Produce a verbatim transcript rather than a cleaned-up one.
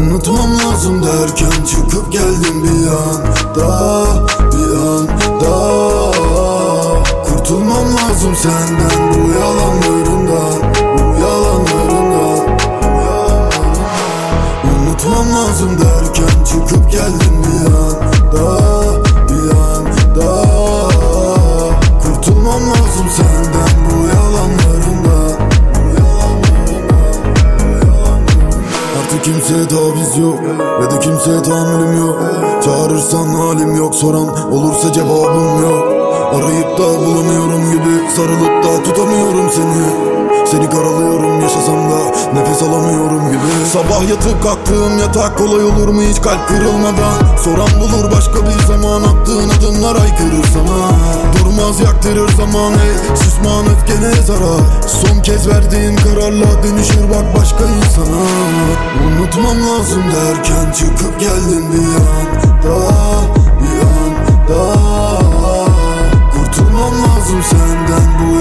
Unutmam lazım derken çıkıp geldim bir anda, bir anda. Kurtulmam lazım senden, bu yalanlarından, bu yalanlarından, bu yalanlarından. Unutmam lazım derken çıkıp geldim bir anda, bir anda. Kurtulmam lazım senden, bu yalanlarından, bu yalanlarından, bu yalanlarından. Artık kimseye taviz yok ve de kimseye tahammülüm yok. Çağırırsan halim yok, soran olursa cevabım yok. Arayıp da bulamıyorum gibi, sarılıp da tutamıyorum seni. Seni karalıyorum, yaşasam da nefes alamıyorum gibi. Sabah yatıp kalktığım yatak kolay olur mu hiç kalp kırılmadan? Soran bulur başka bir zaman, attığın adımlar aykırır sana. Durmaz yaktırır zaman, ey susman öfkene zarar. Son kez verdiğin kararla dönüşür bak başka insana. Unutmam lazım derken çıkıp geldim bir anda, bir anda. Kurtulmam lazım senden, bu